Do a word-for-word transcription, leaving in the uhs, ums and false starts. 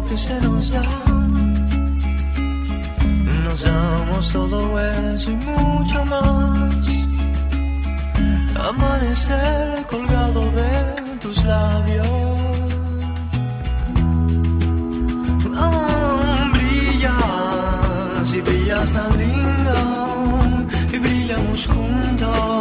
que se nos da. Nos damos todo eso y mucho más. Amanecer colgado de tus labios. Oh, brillas y brillas tan lindo y brillamos juntos.